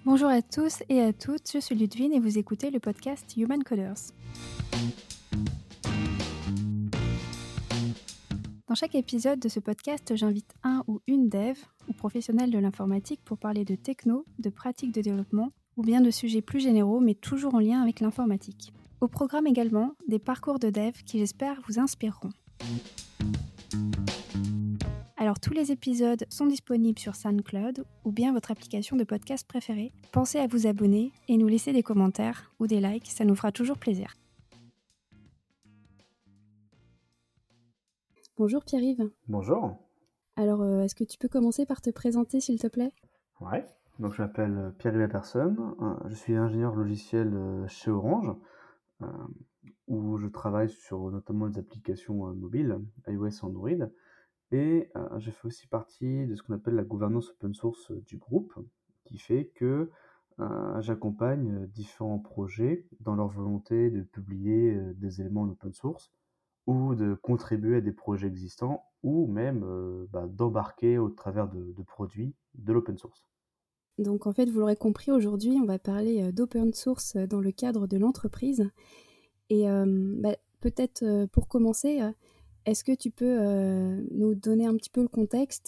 Bonjour à tous et à toutes, je suis Ludwine et vous écoutez le podcast Human Coders. Dans chaque épisode de ce podcast, j'invite un ou une dev ou professionnel de l'informatique pour parler de techno, de pratiques de développement ou bien de sujets plus généraux mais toujours en lien avec l'informatique. Au programme également, des parcours de dev qui j'espère vous inspireront. Alors tous les épisodes sont disponibles sur SoundCloud ou bien votre application de podcast préférée. Pensez à vous abonner et nous laisser des commentaires ou des likes, ça nous fera toujours plaisir. Bonjour Pierre-Yves. Bonjour. Alors est-ce que tu peux commencer par te présenter s'il te plaît ? Ouais. Donc je m'appelle Pierre-Yves Lapersonne, je suis ingénieur logiciel chez Orange, euh, où je travaille sur notamment des applications mobiles, iOS et Android, et je fais aussi partie de ce qu'on appelle la gouvernance open source du groupe, qui fait que j'accompagne différents projets dans leur volonté de publier des éléments en open source ou de contribuer à des projets existants ou même d'embarquer au travers de produits de l'open source. Donc en fait, vous l'aurez compris, aujourd'hui, on va parler d'open source dans le cadre de l'entreprise. Et peut-être pour commencer, est-ce que tu peux nous donner un petit peu le contexte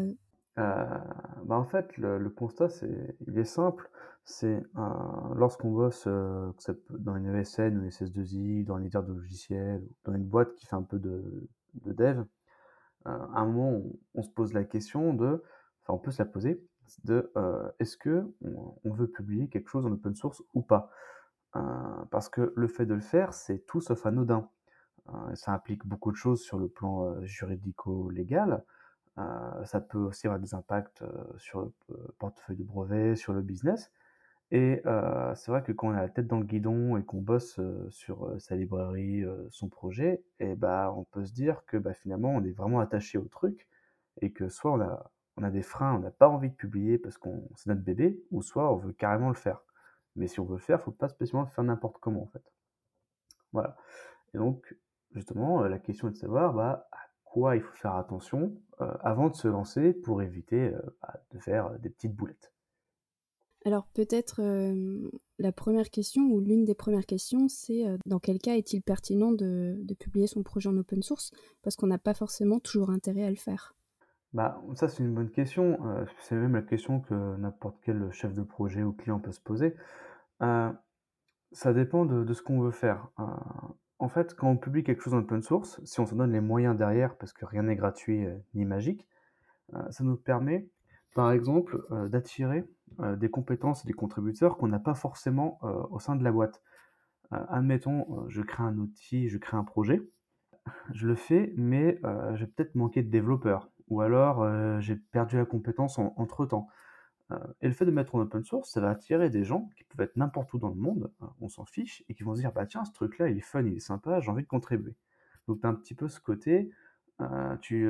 En fait, le constat, il est simple. C'est lorsqu'on bosse dans une ESN ou une SS2I, dans un éditeur de logiciels, ou dans une boîte qui fait un peu de dev, à un moment, on se pose la question enfin, on peut se la poser, est-ce que on veut publier quelque chose en open source ou pas? Parce que le fait de le faire, c'est tout sauf anodin. Ça implique beaucoup de choses sur le plan juridico-légal. Ça peut aussi avoir des impacts sur le portefeuille de brevets, sur le business. Et c'est vrai que quand on a la tête dans le guidon et qu'on bosse sur sa librairie, son projet, et bah, on peut se dire que bah, finalement on est vraiment attaché au truc et que soit on a des freins, on n'a pas envie de publier parce qu'on c'est notre bébé, ou soit on veut carrément le faire. Mais si on veut le faire, faut pas spécialement le faire n'importe comment en fait. Voilà. Et donc, justement, la question est de savoir à quoi il faut faire attention avant de se lancer pour éviter de faire des petites boulettes. Alors peut-être la première question ou l'une des premières questions, c'est dans quel cas est-il pertinent de publier son projet en open source ? Parce qu'on n'a pas forcément toujours intérêt à le faire. Ça, c'est une bonne question. C'est même la question que n'importe quel chef de projet ou client peut se poser. Euh, Ça dépend de ce qu'on veut faire. En fait, quand on publie quelque chose en open source, si on se donne les moyens derrière, parce que rien n'est gratuit ni magique, ça nous permet, par exemple, d'attirer des compétences et des contributeurs qu'on n'a pas forcément au sein de la boîte. Admettons, je crée un outil, je crée un projet, je le fais, mais j'ai peut-être manqué de développeurs, ou alors j'ai perdu la compétence entre-temps. Et le fait de mettre en open source, ça va attirer des gens qui peuvent être n'importe où dans le monde, on s'en fiche, et qui vont se dire, bah tiens, ce truc-là, il est fun, il est sympa, j'ai envie de contribuer. Donc tu as un petit peu ce côté, tu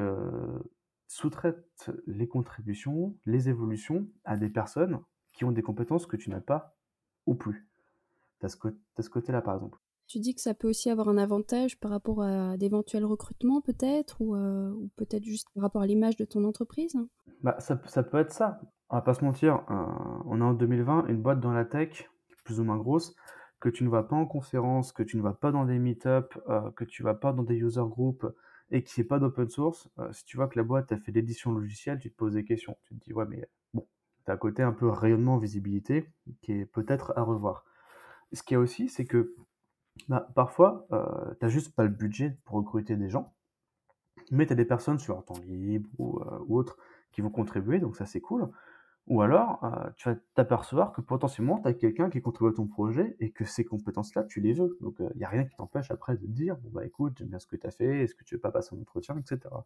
sous-traites les contributions, les évolutions à des personnes qui ont des compétences que tu n'as pas ou plus. T'as ce côté-là, par exemple. Tu dis que ça peut aussi avoir un avantage par rapport à d'éventuels recrutements peut-être, ou peut-être juste par rapport à l'image de ton entreprise ? Ça peut être ça. On va pas se mentir, on est en 2020, une boîte dans la tech, plus ou moins grosse, que tu ne vas pas en conférence, que tu ne vas pas dans des meet-up, que tu vas pas dans des user groups et qui n'est pas d'open source, si tu vois que la boîte a fait l'édition logicielle, tu te poses des questions. Tu te dis, ouais, mais bon, tu as un côté un peu rayonnement, visibilité qui est peut-être à revoir. Ce qu'il y a aussi, c'est que parfois, tu n'as juste pas le budget pour recruter des gens, mais tu as des personnes sur leur temps libre ou autres qui vont contribuer, donc ça c'est cool. Ou alors, tu vas t'apercevoir que potentiellement, tu as quelqu'un qui contribue à ton projet et que ces compétences-là, tu les veux. Donc, il n'y a rien qui t'empêche après de te dire, bon bah écoute, j'aime bien ce que tu as fait, est-ce que tu veux pas passer un entretien, etc.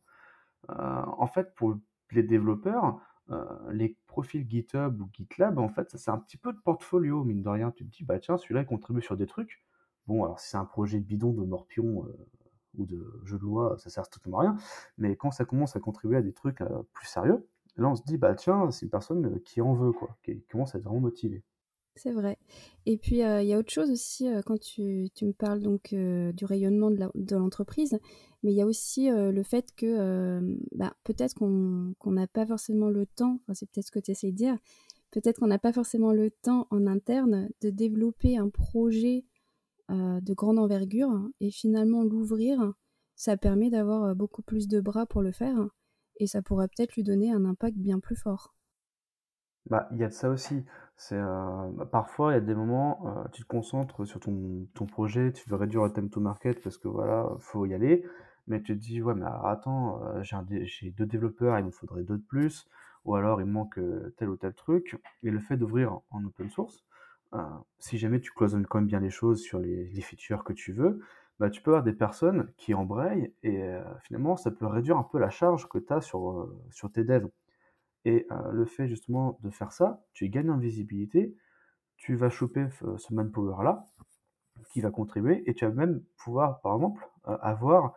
En fait, pour les développeurs, les profils GitHub ou GitLab, en fait, ça c'est un petit peu de portfolio, mine de rien. Tu te dis, bah tiens, celui-là, il contribue sur des trucs. Bon, alors si c'est un projet bidon de morpion ou de jeu de loi, ça sert strictement à rien. Mais quand ça commence à contribuer à des trucs plus sérieux, là on se dit, bah tiens, c'est une personne qui en veut, quoi, qui commence à être vraiment motivée. C'est vrai. Et puis, il y a autre chose aussi, quand tu me parles donc du rayonnement de l'entreprise, mais il y a aussi le fait que peut-être qu'on n'a pas forcément le temps, enfin, c'est peut-être ce que tu essayes de dire, peut-être qu'on n'a pas forcément le temps en interne de développer un projet de grande envergure et finalement l'ouvrir, ça permet d'avoir, beaucoup plus de bras pour le faire et ça pourrait peut-être lui donner un impact bien plus fort. Bah, il y a de ça aussi. Parfois, il y a des moments, tu te concentres sur ton projet, tu veux réduire le time to market parce que voilà, faut y aller, mais tu te dis: «Ouais, mais alors attends, j'ai 2 développeurs, il me faudrait 2 de plus, ou alors il me manque, tel ou tel truc», et le fait d'ouvrir en open source, heu, si jamais tu cloisonnes quand même bien les choses sur les features que tu veux, bah, tu peux avoir des personnes qui embrayent et finalement ça peut réduire un peu la charge que tu as sur tes devs. Et le fait justement de faire ça, tu gagnes en visibilité, tu vas choper ce manpower-là qui va contribuer et tu vas même pouvoir, par exemple, avoir,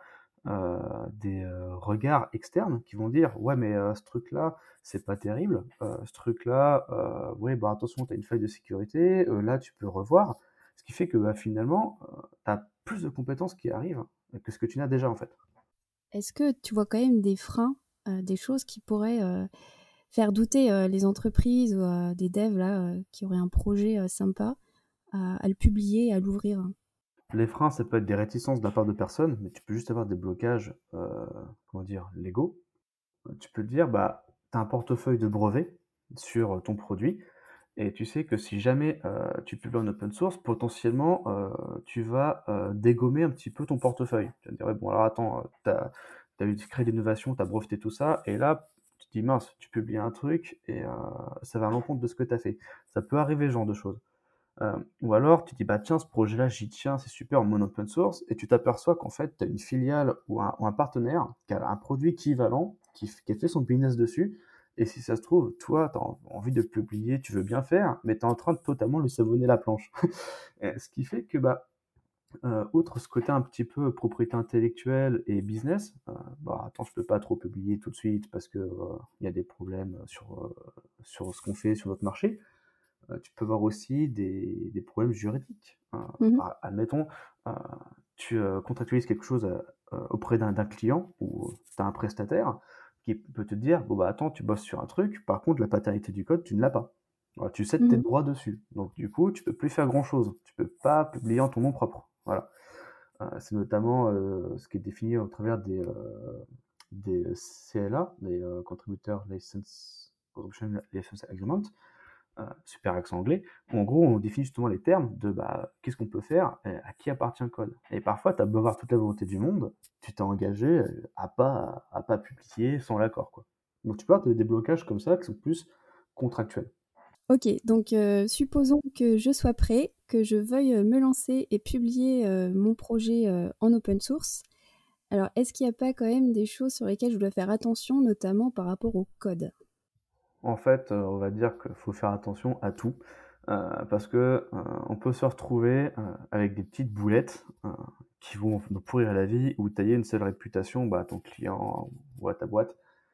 des, regards externes qui vont dire: «Ouais, mais ce truc-là, c'est pas terrible, ce truc-là, ouais, bah, attention, tu as une faille de sécurité, là, tu peux revoir». Ce qui fait que, bah, finalement, tu as plus de compétences qui arrivent que ce que tu n'as déjà, en fait. Est-ce que tu vois quand même des freins, des choses qui pourraient, faire douter, les entreprises ou, des devs là, qui auraient un projet, sympa à le publier, à l'ouvrir? Les freins, ça peut être des réticences de la part de personnes, mais tu peux juste avoir des blocages, comment dire? Légaux. Tu peux te dire, bah, tu as un portefeuille de brevets sur ton produit et tu sais que si jamais, tu publies en open source, potentiellement, tu vas, dégommer un petit peu ton portefeuille. Tu vas te dire: «Ouais, bon, alors attends, tu as eu créé l'innovation, tu as breveté tout ça» et là, tu te dis: «Mince, tu publies un truc et ça va à l'encontre de ce que tu as fait». Ça peut arriver ce genre de choses. Ou alors tu dis: «Bah, tiens, ce projet-là, j'y tiens, c'est super en mode open source» et tu t'aperçois qu'en fait, tu as une filiale ou un partenaire qui a un produit équivalent, qui a fait son business dessus et si ça se trouve, toi, tu as envie de le publier, tu veux bien faire, mais tu es en train de totalement lui savonner la planche. Et ce qui fait que, bah, outre ce côté un petit peu propriété intellectuelle et business, bah, attends, je peux pas trop publier tout de suite parce que, il y a des problèmes, sur ce qu'on fait sur notre marché. Tu peux avoir aussi des problèmes juridiques. Mmh. Admettons, heu, tu, contractualises quelque chose, auprès d'un client ou tu as un prestataire qui peut te dire: «Bon, bah, attends, tu bosses sur un truc, par contre la paternité du code, tu ne l'as pas. Voilà, tu cèdes tes Mmh. droits dessus. Donc du coup, tu peux plus faire grand chose. Tu peux pas publier en ton nom propre». Voilà. C'est notamment, ce qui est défini au travers des CLA, des, Contributor License Agreement, super accent anglais, où en gros, on définit justement les termes de bah, qu'est-ce qu'on peut faire, à qui appartient le code. Et parfois, tu as beau avoir toute la volonté du monde, tu t'es engagé à pas publier sans l'accord, quoi. Donc tu peux avoir des blocages comme ça qui sont plus contractuels. OK, donc supposons que je sois prêt, que je veuille, me lancer et publier, mon projet, en open source. Alors est-ce qu'il n'y a pas quand même des choses sur lesquelles je dois faire attention, notamment par rapport au code? En fait, on va dire qu'il faut faire attention à tout, parce que, on peut se retrouver, avec des petites boulettes, qui vont nous pourrir la vie ou tailler une seule réputation, bah, à ton client ou à ta boîte.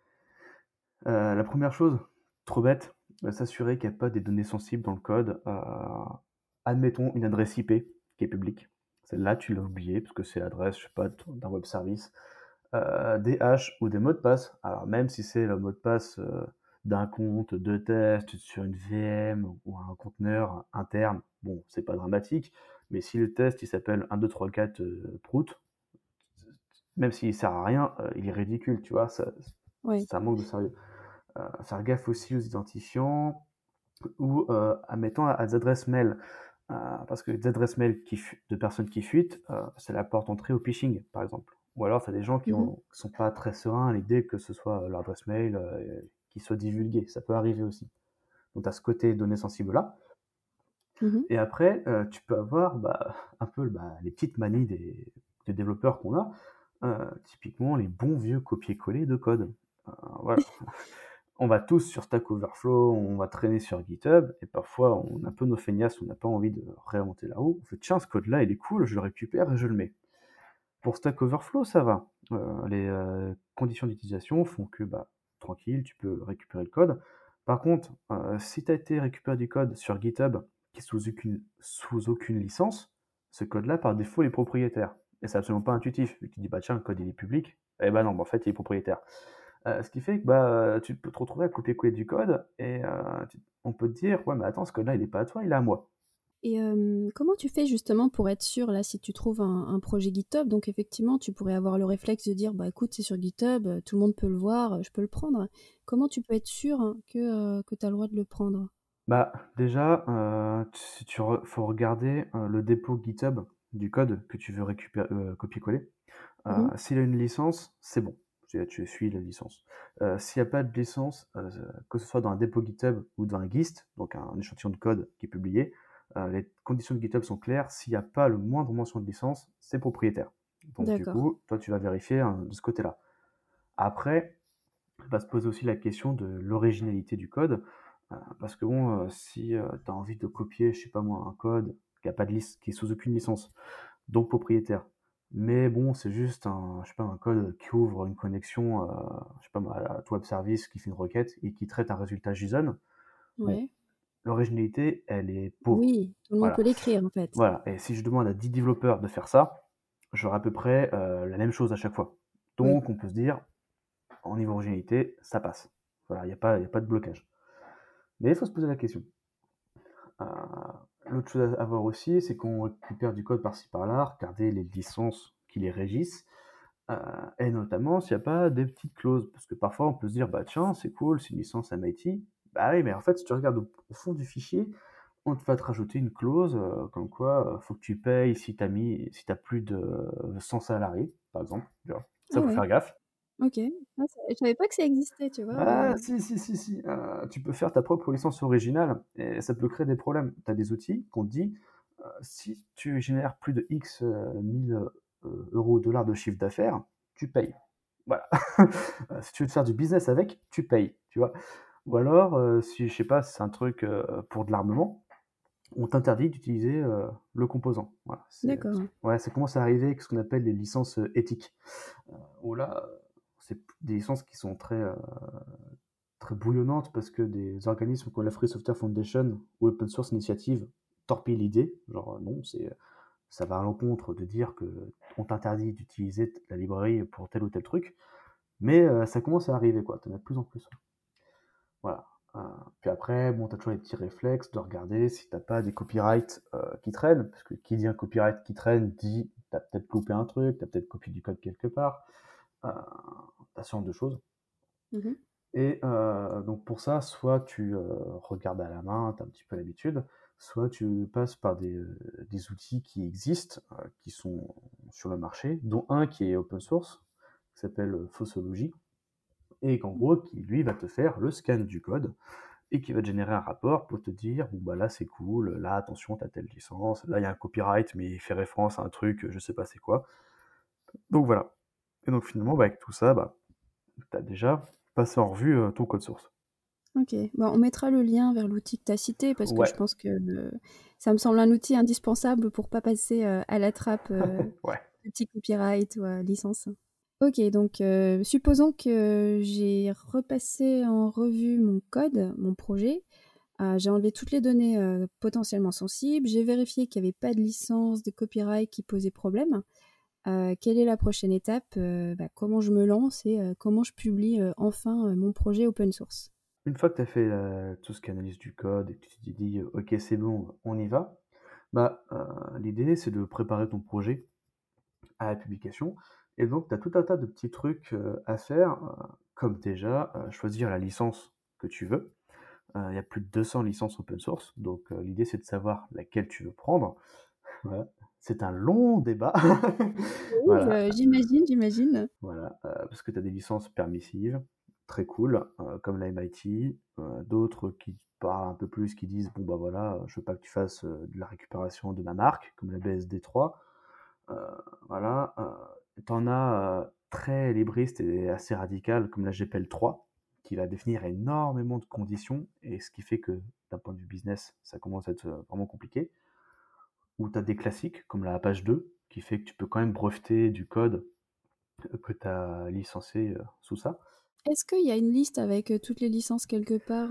La 1re chose, trop bête, s'assurer qu'il y a pas des données sensibles dans le code. Admettons une adresse IP qui est publique. Celle-là, tu l'as oubliée parce que c'est l'adresse, je sais pas, d'un web service. Des hashes ou des mots de passe. Alors même si c'est le mot de passe, d'un compte de test sur une VM ou un conteneur interne, bon, c'est pas dramatique, mais si le test il s'appelle 1 2 3 4, prout, même s'il sert à rien, il est ridicule, tu vois? Ouais. Ça manque de sérieux. Faire gaffe aussi aux identifiants ou, admettons à des adresses mail, parce que les adresses mail de personnes qui fuitent, c'est la porte d'entrée au phishing, par exemple. Ou alors tu as des gens Mmh mh. qui sont pas très sereins à l'idée que ce soit, leur adresse mail, qui soit divulguée. Ça peut arriver aussi. Donc tu as ce côté données sensibles là Mmh. et après, tu peux avoir, bah, un peu, bah, les petites manies des développeurs qu'on a, typiquement les bons vieux copier-coller de code. Voilà. On va tous sur Stack Overflow, on va traîner sur GitHub et parfois on a un peu nos feignasses, on n'a pas envie de réinventer la roue. On fait: «Tiens, ce code-là, il est cool, je le récupère et je le mets». Pour Stack Overflow, ça va. Les, conditions d'utilisation font que, bah, tranquille, tu peux récupérer le code. Par contre, si tu as été récupérer du code sur GitHub qui est sous aucune licence, ce code-là, par défaut, il est propriétaire et c'est absolument pas intuitif. Tu te dis: «Bah, tiens, le code, il est public». Eh bah, non, bah, en fait, il est propriétaire. Ce qui fait que, tu peux te retrouver à copier-coller du code et on peut te dire: «Ouais, mais attends, ce code-là, il est pas à toi, il est à moi». Et comment tu fais justement pour être sûr, là, si tu trouves un projet GitHub, donc effectivement, tu pourrais avoir le réflexe de dire: «Bah, écoute, c'est sur GitHub, tout le monde peut le voir, je peux le prendre». Comment tu peux être sûr, hein, que tu as le droit de le prendre? Déjà, si tu re faut regarder, le dépôt GitHub du code que tu veux copier-coller. Mmh. S'il a une licence, c'est bon, tu suis la licence. S'il y a pas de licence, que ce soit dans un dépôt GitHub ou dans un gist, donc un échantillon de code qui est publié, les conditions de GitHub sont claires. S'il y a pas le moindre mention de licence, c'est propriétaire. Donc du D'accord. coup, toi, tu vas vérifier, de ce côté-là. Après, va se poser aussi la question de l'originalité du code, parce que bon, si, tu as envie de copier, je sais pas moi, un code qui a pas de qui est sous aucune licence, donc propriétaire, mais bon, c'est juste un, je sais pas, un code qui ouvre une connexion, je sais pas moi, à ton web service qui fait une requête et qui traite un résultat JSON. Bon, Ouais. l'originalité, elle est pauvre. Oui, tout le monde Voilà, peut l'écrire, en fait. voilà, et si je demande à 10 développeurs de faire ça, j'aurai à peu près, la même chose à chaque fois. Oui. Donc on peut se dire, en niveau originalité, ça passe. Voilà, il y a pas de blocage. Mais il faut se poser la question. Euh, L'autre chose à voir aussi, c'est qu'on récupère du code par-ci par-là, regarder les licences qui les régissent, et notamment s'il n'y a pas des petites clauses. Parce que parfois on peut se dire, bah tiens, c'est cool, c'est une licence MIT. Bah oui, mais en fait, si tu regardes au fond du fichier, on va te rajouter une clause comme quoi faut que tu payes si t'as plus de 100 salariés, par exemple. Tu vois. Ça, Ah faut ouais, faire gaffe. OK. Ah ça je savais pas que ça existait, tu vois? Ah si, si, si, si, tu peux faire ta propre licence originale et ça peut créer des problèmes. Tu as des outils qu'on te dit, si tu génères plus de X, 1000, € ou dollars de chiffre d'affaires, tu payes. Voilà. Si tu veux te faire du business avec, tu payes, tu vois? Ou alors, si je sais pas, si c'est un truc, pour de l'armement, on t'interdit d'utiliser, le composant. Voilà, D'accord. ouais, ça commence à arriver avec ce qu'on appelle les licences, éthiques. Où là, c'est des licences qui sont très bouillonnante parce que des organismes comme la Free Software Foundation ou Open Source Initiative torpillent l'idée. Genre, non, ça va à l'encontre de dire que on t'interdit d'utiliser la librairie pour tel ou tel truc, mais ça commence à arriver, quoi. T'en as de plus en plus. Voilà. Euh, Puis après, bon, t'as toujours les petits réflexes de regarder si t'as pas des copyrights qui traînent, parce que qui dit un copyright qui traîne dit t'as peut-être coupé un truc, t'as peut-être copié du code quelque part. Euh, T'as ce genre de choses. Mmh. Et donc pour ça, soit tu, regardes à la main, tu as un petit peu l'habitude, soit tu passes par des outils qui existent, qui sont sur le marché, dont un qui est open source, qui s'appelle, Fossology, et qu'en gros, qui lui va te faire le scan du code et qui va te générer un rapport pour te dire: «Bon bah là c'est cool, là attention, tu telle licence, là il y a un copyright mais il fait référence à un truc, je sais pas c'est quoi». Donc voilà. Et donc finalement, avec tout ça, tu as déjà passé en revue, ton code source. OK. Bah, on mettra le lien vers l'outil que tu as cité parce que Ouais, je pense que, ça me semble un outil indispensable pour pas passer, à la trappe, ouais. de petits copyright ou, licence. OK, donc supposons que j'ai repassé en revue mon code, mon projet. J'ai enlevé toutes les données, potentiellement sensibles. J'ai vérifié qu'il y avait pas de licence, de copyright qui posait problème. Quelle est la prochaine étape? Bah, comment je me lance et comment je publie, enfin, mon projet open source? Une fois que tu as fait tout ce qui est analyse du code et que tu t'es dit, OK, c'est bon, on y va, l'idée, c'est de préparer ton projet à la publication. Et donc, tu as tout un tas de petits trucs à faire, comme déjà choisir la licence que tu veux. Il y a plus de 200 licences open source, donc l'idée, c'est de savoir laquelle tu veux prendre. Voilà. C'est un long débat. Oui, Voilà. j'imagine. Voilà, parce que tu as des licences permissives, très cool, comme la MIT, d'autres qui parlent un peu plus, qui disent: «Bon, bah, voilà, je veux pas que tu fasses, de la récupération de ma marque», comme la BSD3. Heu, voilà, tu as, très libristes et assez radicales, comme la GPL3, qui va définir énormément de conditions et ce qui fait que, d'un point de vue business, ça commence à être, vraiment compliqué. Ou tu as des classiques, comme la Apache 2, qui fait que tu peux quand même breveter du code que tu as licencié, sous ça. Est-ce qu'il y a une liste avec, toutes les licences quelque part,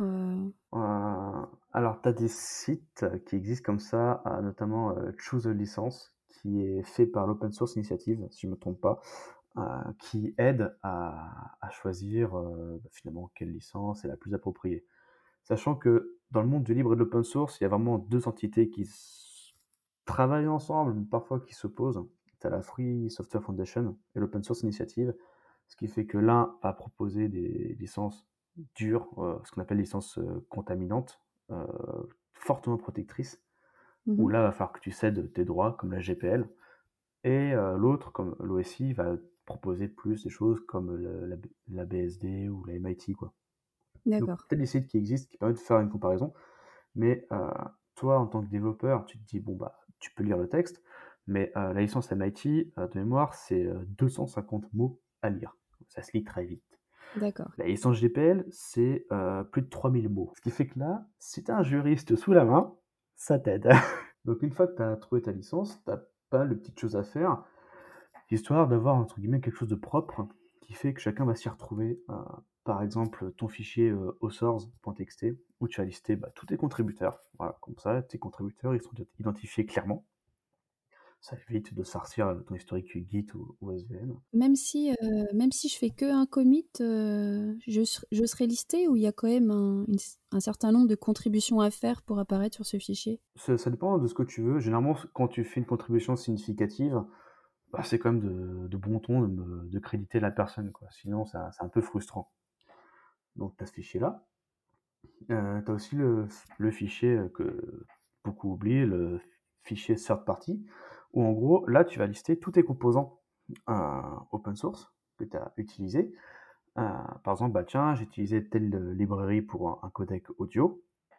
Alors tu as des sites qui existent comme ça, notamment, Choose a License, qui est fait par l'Open Source Initiative, si je me trompe pas. qui aide à choisir finalement quelle licence est la plus appropriée. Sachant que dans le monde du libre et de l'open source, il y a vraiment deux entités qui travaillent ensemble, mais parfois qui s'opposent. Tu as la Free Software Foundation et l'Open Source Initiative, ce qui fait que l'un va proposer des licences dures, ce qu'on appelle licences contaminantes, euh, fortement protectrices, où Mhm. là, il va falloir que tu cèdes tes droits, comme la GPL, et l'autre, comme l'OSI, va proposer plus des choses comme la BSD ou la MIT, quoi. Donc, D'accord. peut-être des sites qui existent qui permettent de faire une comparaison, mais toi, en tant que développeur, tu te dis, bon, bah, tu peux lire le texte, mais la licence MIT, de mémoire, c'est 250 mots à lire. Ça se lit très vite. D'accord. La licence GPL, c'est plus de 3000 mots. Ce qui fait que là, si tu as un juriste sous la main, ça t'aide. Donc, une fois que tu as trouvé ta licence, tu as pas mal de petites choses à faire, histoire d'avoir, entre guillemets, quelque chose de propre, qui fait que chacun va s'y retrouver. Par exemple, ton fichier authors.txt, où tu as listé tous tes contributeurs. Voilà, comme ça, tes contributeurs, ils sont identifiés clairement. Ça évite de se farcir ton historique Git ou SVN. Même si je fais que un commit, je serai listée ou il y a quand même un certain nombre de contributions à faire pour apparaître sur ce fichier? Ça dépend de ce que tu veux. Généralement, quand tu fais une contribution significative, c'est quand même de bon ton de créditer la personne, quoi. Sinon, c'est un peu frustrant. Donc, tu as ce fichier-là. Tu as aussi le fichier que beaucoup oublient, le fichier third party, où en gros, là, tu vas lister tous tes composants open source que tu as utilisés. Par exemple, tiens, j'ai utilisé telle librairie pour un codec audio.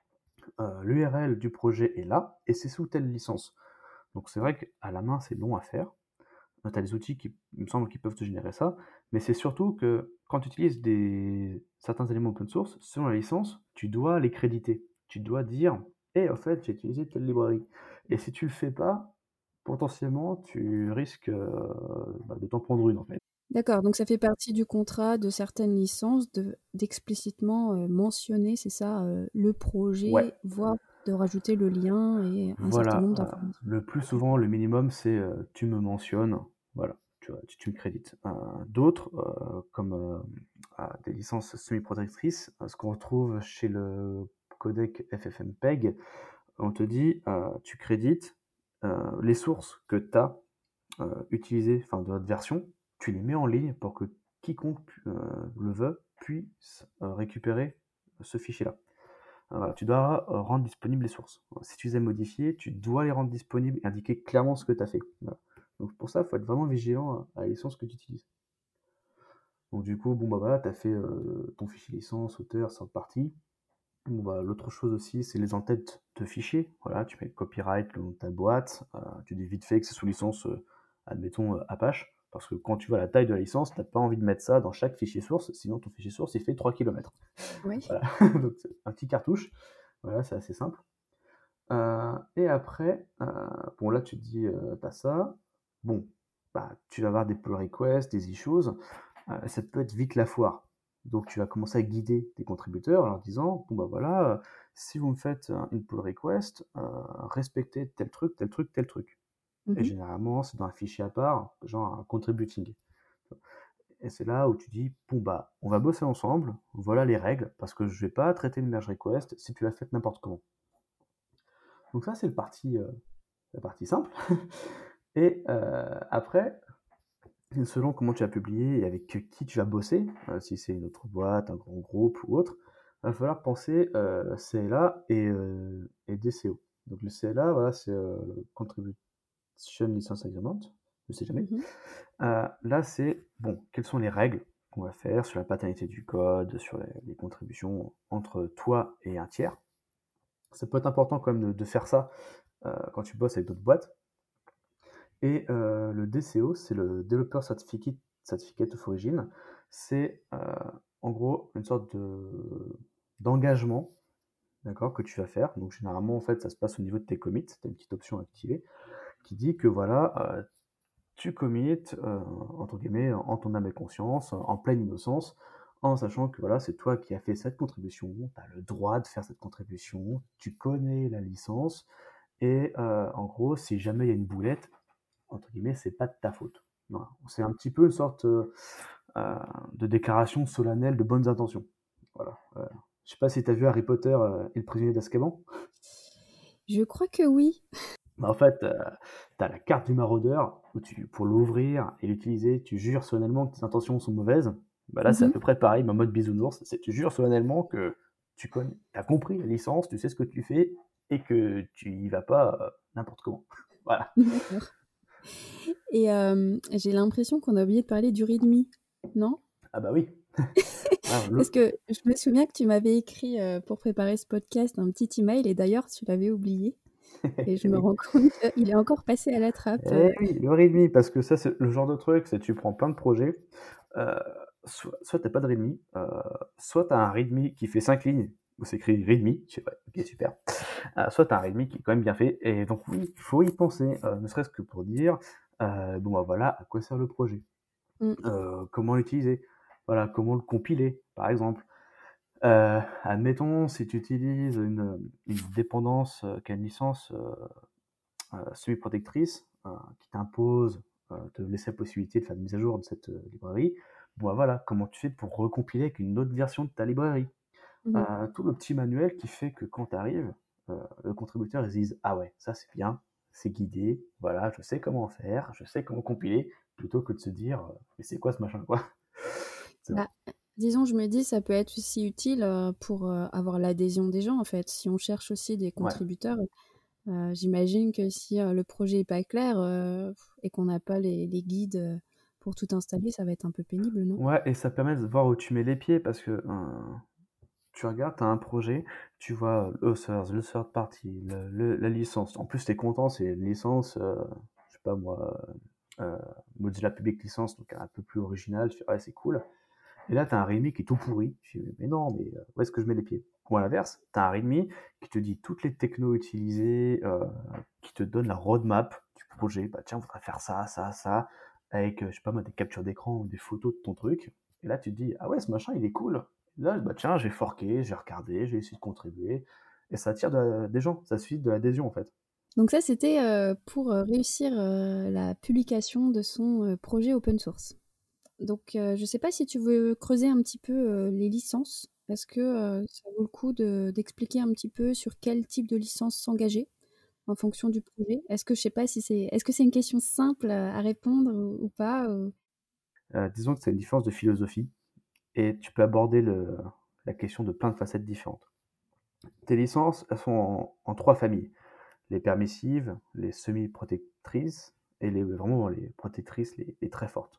L'URL du projet est là et c'est sous telle licence. Donc c'est vrai qu'à la main, c'est long à faire. Tu as des outils qui, il me semble, qui peuvent te générer ça, mais c'est surtout que quand tu utilises certains éléments open source, selon la licence, tu dois les créditer. Tu dois dire, en fait, j'ai utilisé telle librairie. Et si tu le fais pas, potentiellement, tu risques de t'en prendre une, en fait. D'accord, donc ça fait partie du contrat de certaines licences d'explicitement mentionner, c'est ça, le Ouais, projet, voire de rajouter le lien et un certain voilà. nombre d'informations. Le plus souvent, le minimum, c'est tu me mentionnes, voilà, tu vois, tu me crédites. D'autres, comme des licences semi-protectrices, ce qu'on retrouve chez le codec FFmpeg, on te dit, tu crédites les sources que tu as utilisées, enfin de notre version, tu les mets en ligne pour que quiconque le veut puisse récupérer ce fichier-là. Voilà, tu dois rendre disponibles les sources. Si tu les as modifiées, tu dois les rendre disponibles et indiquer clairement ce que tu as fait. Voilà. Donc pour ça, il faut être vraiment vigilant à la licence que tu utilises. Donc du coup, bon voilà, tu as fait ton fichier licence, auteur, sorte partie. Bon l'autre chose aussi, c'est les entêtes de fichiers. Voilà, tu mets copyright, le nom de ta boîte, tu dis vite fait que c'est sous licence, admettons, Apache, parce que quand tu vois la taille de la licence, tu n'as pas envie de mettre ça dans chaque fichier source, sinon ton fichier source, il fait 3 km. Oui. Voilà, donc c'est un petit cartouche, voilà, c'est assez simple. Et après, bon là tu te dis, tu ça. Bon, tu vas avoir des pull requests, des issues, ça peut être vite la foire. Donc tu vas commencer à guider tes contributeurs en leur disant: «Bon voilà, si vous me faites une pull request, respectez tel truc, tel truc, tel truc». Et Mhm. généralement, c'est dans un fichier à part, genre un contributing. Et c'est là où tu dis: «Bon on va bosser ensemble, voilà les règles, parce que je vais pas traiter une merge request si tu l'as faite n'importe comment». Donc ça, c'est la partie simple. Et après, selon comment tu as publié et avec qui tu vas bosser, si c'est une autre boîte, un grand groupe ou autre, il va falloir penser CLA et DCO. Donc le CLA, voilà, c'est le Contribution License Agreement, je ne sais jamais. Mhm. Là, c'est, bon, quelles sont les règles qu'on va faire sur la paternité du code, sur les contributions entre toi et un tiers. Ça peut être important quand même de faire ça quand tu bosses avec d'autres boîtes. Et le DCO, c'est le Developer Certificate of Origin. C'est en gros une sorte d'engagement, d'accord, que tu vas faire. Donc généralement, en fait, ça se passe au niveau de tes commits. Tu as une petite option activée qui dit que voilà, tu commits, entre guillemets, en ton âme et conscience, en pleine innocence, en sachant que voilà, c'est toi qui as fait cette contribution, tu as le droit de faire cette contribution, tu connais la licence, et en gros, si jamais il y a une boulette, entre guillemets, c'est pas de ta faute. Voilà. C'est un petit peu une sorte de déclaration solennelle de bonnes intentions. Voilà. Je sais pas si tu as vu Harry Potter et le prisonnier d'Azkaban. Je crois que oui. Bah, en fait, tu as la carte du maraudeur où pour l'ouvrir et l'utiliser, tu jures solennellement que tes intentions sont mauvaises. Bah là, c'est à Mhm. peu près pareil, mais en mode bisounours. Tu jures solennellement que as compris la licence, tu sais ce que tu fais et que tu y vas pas n'importe comment. Voilà. D'accord. Et j'ai l'impression qu'on a oublié de parler du readme, non? Ah bah oui. Ah, Parce que je me souviens que tu m'avais écrit pour préparer ce podcast un petit email et d'ailleurs tu l'avais oublié. Et je eh me oui. rends compte qu'il est encore passé à la trappe. Eh oui, le readme, parce que ça, c'est le genre de truc, c'est tu prends plein de projets, heu, soit tu pas de readme, soit tu as un readme qui fait 5 lignes, où c'est écrit readme, je fais: «Ouais, OK, super». Soit tu as un readme qui est quand même bien fait et donc oui, il faut y penser, ne serait-ce que pour dire, bon, bah, voilà, à quoi sert le projet? Mm. Comment l'utiliser? Voilà, comment le compiler, par exemple? Admettons, si tu utilises une dépendance, qui a une licence, semi-protectrice, qui t'impose, de laisser la possibilité de faire une mise à jour de cette, librairie. Bon, bah, voilà, comment tu fais pour recompiler avec une autre version de ta librairie? Mhm. Tout le petit manuel qui fait que quand tu arrives, le contributeur, ils se disent: «Ah ouais, ça c'est bien, c'est guidé, voilà, je sais comment faire, je sais comment compiler», plutôt que de se dire, «Mais c'est quoi ce machin, quoi?» C'est vrai. Bah, disons, je me dis, ça peut être aussi utile pour avoir l'adhésion des gens, en fait. Si on cherche aussi des Ouais. contributeurs, j'imagine que si le projet est pas clair et qu'on n'a pas les guides pour tout installer, ça va être un peu pénible, non? Ouais et ça permet de voir où tu mets les pieds parce que, tu regardes, tu as un projet, tu vois le source, le third party, la licence. En plus, tu es content, c'est une licence, je sais pas moi, heu, Mozilla Public License, donc un peu plus original. Tu fais: «Ouais, c'est cool». Et là, tu as un README qui est tout pourri. Je fais: «Mais non, mais où est-ce que je mets les pieds?» Ou à l'inverse, tu as un README qui te dit toutes les technos utilisées, qui te donne la roadmap du projet. Bah, tiens, on voudrait faire ça, ça, ça, avec, je sais pas moi, des captures d'écran ou des photos de ton truc. Et là, tu te dis: «Ah ouais, ce machin, il est cool». Là, bah, tiens, j'ai forqué, j'ai regardé, j'ai essayé de contribuer et ça attire des gens, ça suscite de l'adhésion, en fait. Donc ça, c'était pour réussir la publication de son projet open source. Donc je ne sais pas si tu veux creuser un petit peu les licences. Est-ce que ça vaut le coup d'expliquer un petit peu sur quel type de licence s'engager en fonction du projet? Est-ce que je sais pas si est-ce que c'est une question simple à répondre ou pas? Disons que c'est une différence de philosophie et tu peux aborder la question de plein de facettes différentes. Tes licences, elles sont en 3 familles. Les permissives, les semi-protectrices et vraiment les protectrices, les très fortes.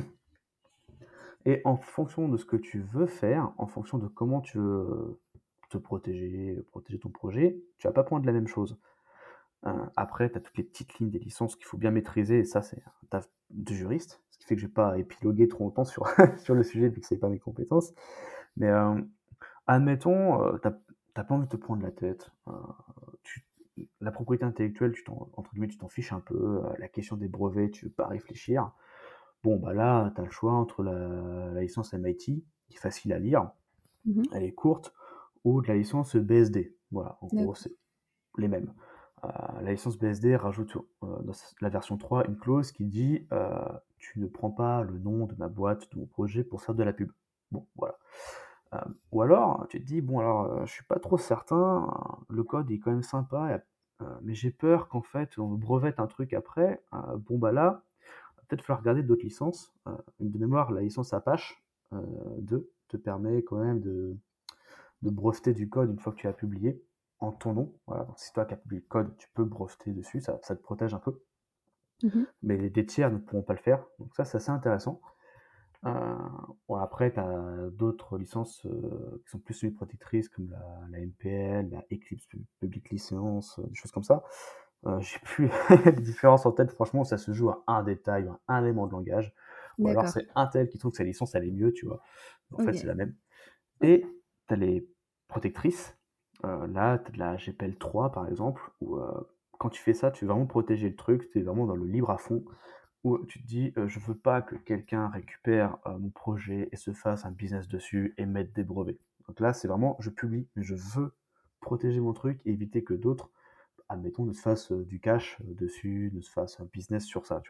Et en fonction de ce que tu veux faire, en fonction de comment tu veux te protéger ton projet, tu vas pas prendre la même chose. Après, tu as toutes les petites lignes des licences qu'il faut bien maîtriser, et ça, c'est un taf de juriste, ce qui fait que je vais pas épiloguer trop longtemps sur, sur le sujet vu que c'est pas mes compétences. Mais admettons, tu pas envie de te prendre la tête. Tu La propriété intellectuelle, entre guillemets, tu t'en fiches un peu. La question des brevets, tu veux pas réfléchir. Bon, bah là, tu as le choix entre la licence MIT, qui est facile à lire, Mhm. elle est courte, ou de la licence BSD. Voilà, en gros, D'accord. c'est les mêmes. La licence BSD rajoute dans la version 3 une clause qui dit tu ne prends pas le nom de ma boîte, de mon projet pour faire de la pub. Bon, voilà. Ou alors, tu te dis, bon, alors, je suis pas trop certain, le code est quand même sympa, mais j'ai peur qu'en fait, on me brevette un truc après. Bon, bah là, va peut-être falloir regarder d'autres licences. De mémoire, la licence Apache 2 te permet quand même de breveter du code une fois que tu l'as publié en ton nom. Voilà, donc si c'est toi qui as publié le code, tu peux breveter dessus, ça te protège un peu. Mhm. Mais des tiers ne pourront pas le faire. Donc ça, c'est assez intéressant. Euh, bon, après, tu as d'autres licences qui sont plus semi-protectrices comme la MPL, la Eclipse Public License, des choses comme ça. J'ai plus les différences en tête, franchement, ça se joue à un détail, à un élément de langage. Ou alors D'accord. c'est Intel qui trouve que sa licence elle est mieux, tu vois. En fait, Ok. c'est la même. Ok. Et tu as les protectrices. Là, tu as de la GPL 3 par exemple, où quand tu fais ça, tu veux vraiment protéger le truc, tu es vraiment dans le libre à fond, où tu te dis je veux pas que quelqu'un récupère mon projet et se fasse un business dessus et mette des brevets. Donc là, c'est vraiment je publie, mais je veux protéger mon truc et éviter que d'autres, admettons, ne se fassent du cash dessus, ne se fassent un business sur ça, tu vois.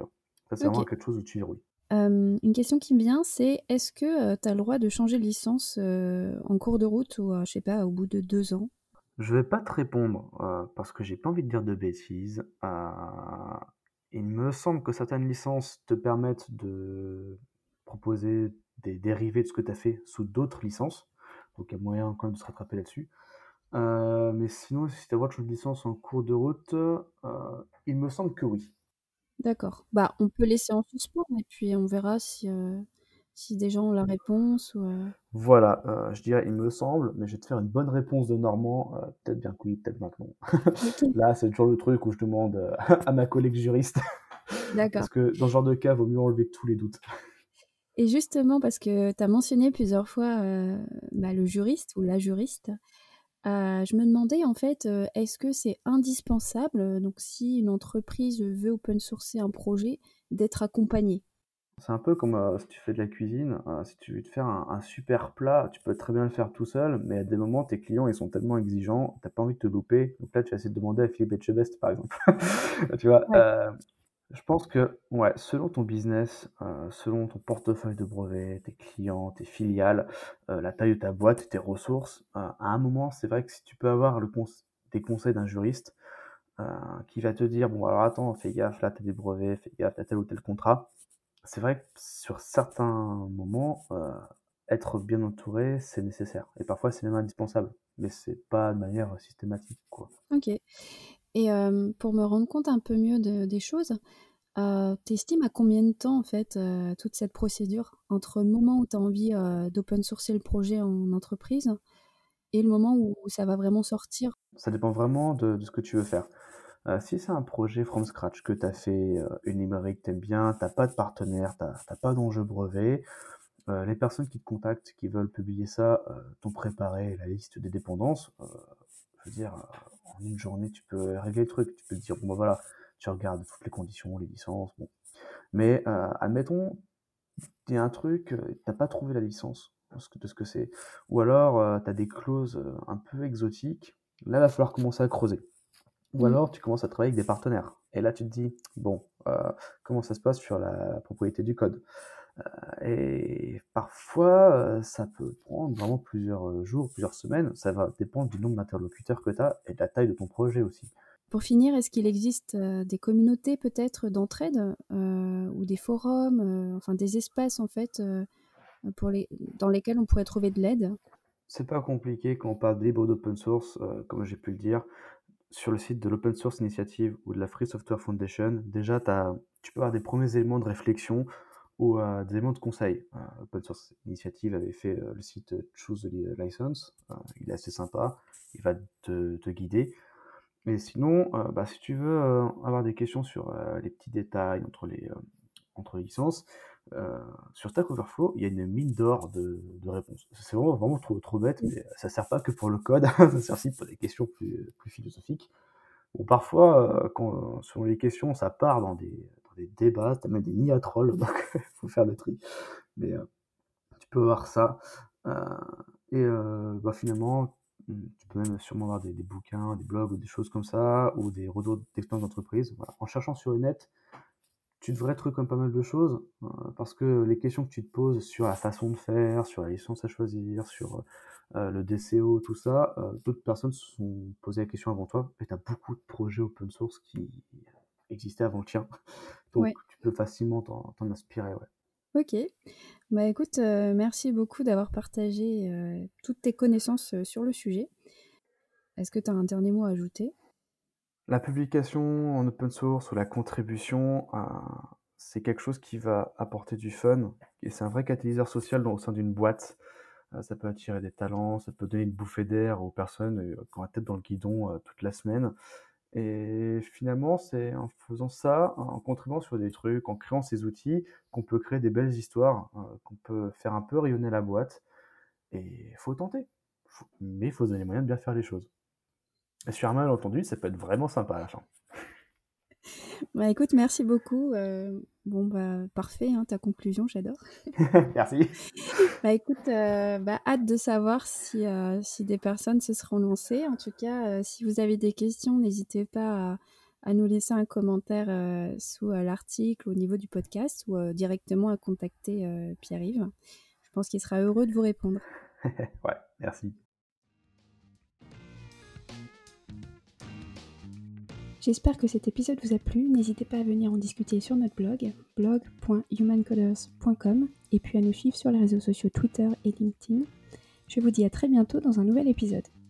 Ça, c'est Ok. vraiment quelque chose où tu verrouilles. Une question qui me vient, c'est est-ce que tu as le droit de changer de licence en cours de route ou, je sais pas, au bout de 2 ans? Je vais pas te répondre parce que j'ai pas envie de dire de bêtises. Il me semble que certaines licences te permettent de proposer des dérivés de ce que tu as fait sous d'autres licences. Donc il y a moyen quand même de se rattraper là-dessus. Mais sinon, si tu as le droit de changer de licence en cours de route, il me semble que oui. D'accord. Bah, on peut laisser en suspens et puis on verra si des gens ont la réponse ou, Voilà, je dirais il me semble, mais je vais te faire une bonne réponse de Normand, peut-être bien que oui, peut-être bien que non. OK, Là, c'est toujours le truc où je demande, à ma collègue juriste, d'accord. parce que dans ce genre de cas, vaut mieux enlever tous les doutes. Et justement parce que tu as mentionné plusieurs fois, bah, le juriste ou la juriste, je me demandais en fait, est-ce que c'est indispensable, donc si une entreprise veut open sourcer un projet, d'être accompagnée? C'est un peu comme, si tu fais de la cuisine, si tu veux te faire un super plat, tu peux très bien le faire tout seul, mais à des moments, tes clients, ils sont tellement exigeants, tu as pas envie de te louper, donc là, tu vas essayer de demander à Philippe Etchebest, par exemple. Tu vois? Ouais. Je pense que, ouais, selon ton business, selon ton portefeuille de brevets, tes clients, tes filiales, la taille de ta boîte, tes ressources, à un moment, c'est vrai que si tu peux avoir des conseils d'un juriste, heu, qui va te dire: «Bon, alors attends, fais gaffe, là, tu as des brevets, fais gaffe, tu as tel ou tel contrat». C'est vrai que sur certains moments, être bien entouré, c'est nécessaire et parfois c'est même indispensable, mais c'est pas de manière systématique, quoi. OK. Et pour me rendre compte un peu mieux des choses, tu estimes à combien de temps en fait, toute cette procédure? Entre le moment où tu as envie, d'open sourcer le projet en entreprise et le moment où ça va vraiment sortir? Ça dépend vraiment de ce que tu veux faire. Si c'est un projet from scratch que tu as fait, une librairie que tu aimes bien, tu pas de partenaire, tu pas d'enjeu brevet, les personnes qui te contactent, qui veulent publier ça, t'ont préparé la liste des dépendances, je veux dire, en une journée, tu peux régler le truc. Tu peux te dire: «Bon, bah, voilà», tu regardes toutes les conditions, les licences, bon. Mais, admettons, il y a un truc, tu pas trouvé la licence de ce que c'est ou alors, tu as des clauses, un peu exotiques. Là, il va falloir commencer à creuser. Ou Mmh. alors tu commences à travailler avec des partenaires et là tu te dis: «Bon, comment ça se passe sur la propriété du code?» Et parfois, ça peut prendre vraiment plusieurs, jours, plusieurs semaines. Ça va dépendre du nombre d'interlocuteurs que tu as et de la taille de ton projet aussi. Pour finir, est-ce qu'il existe, des communautés peut-être d'entraide, ou des forums, enfin des espaces en fait, pour les dans lesquels on pourrait trouver de l'aide? C'est pas compliqué quand on parle de libre ou d'open source, comme j'ai pu le dire. Sur le site de l'Open Source Initiative ou de la Free Software Foundation, déjà tu peux avoir des premiers éléments de réflexion ou des éléments de conseil. Open Source Initiative avait fait le site Choose the License, il est assez sympa, il va te guider. Mais sinon, bah, si tu veux avoir des questions sur les petits détails entre licences, heu, sur Stack Overflow, il y a une mine d'or de réponses. C'est vraiment trop bête, Mmh. mais ça sert pas que pour le code, ça sert aussi pour des questions plus philosophiques. Ou parfois, quand selon les questions, ça part dans des débats, tu as même des nids à trolls, donc faut faire le tri. Mais, tu peux avoir ça, heu et bah, finalement, tu peux même sûrement avoir des bouquins, des blogs ou des choses comme ça ou des retours d'expérience d'entreprise. Voilà. En cherchant sur le net, tu devrais trouver comme pas mal de choses, parce que les questions que tu te poses sur la façon de faire, sur la licence à choisir, sur, le DCO, tout ça, d'autres personnes se sont posées la question avant toi et tu as beaucoup de projets open source qui existaient avant le tien. Donc Ouais, tu peux facilement t'en inspirer, ouais. OK. Bah, écoute, merci beaucoup d'avoir partagé, toutes tes connaissances, sur le sujet. Est-ce que tu as un dernier mot à ajouter? La publication en open source ou la contribution, c'est quelque chose qui va apporter du fun et c'est un vrai catalyseur social au sein d'une boîte. Ça peut attirer des talents, ça peut donner une bouffée d'air aux personnes, qui ont la tête dans le guidon, toute la semaine et finalement, c'est en faisant ça, en contribuant sur des trucs, en créant ces outils, qu'on peut créer des belles histoires, qu'on peut faire un peu rayonner la boîte et faut tenter. Mais il faut se donner les moyens de bien faire les choses et sur un malentendu, ça peut être vraiment sympa à la fin. Bah, écoute, merci beaucoup, bon, bah, parfait, hein, ta conclusion, j'adore. Merci. Bah, écoute, bah, hâte de savoir si des personnes se seront lancées. En tout cas, si vous avez des questions, n'hésitez pas à nous laisser un commentaire sous l'article au niveau du podcast ou directement à contacter Pierre-Yves. Je pense qu'il sera heureux de vous répondre. Ouais, merci. J'espère que cet épisode vous a plu. N'hésitez pas à venir en discuter sur notre blog, blog.humancoders.com, et puis à nous suivre sur les réseaux sociaux Twitter et LinkedIn. Je vous dis à très bientôt dans un nouvel épisode.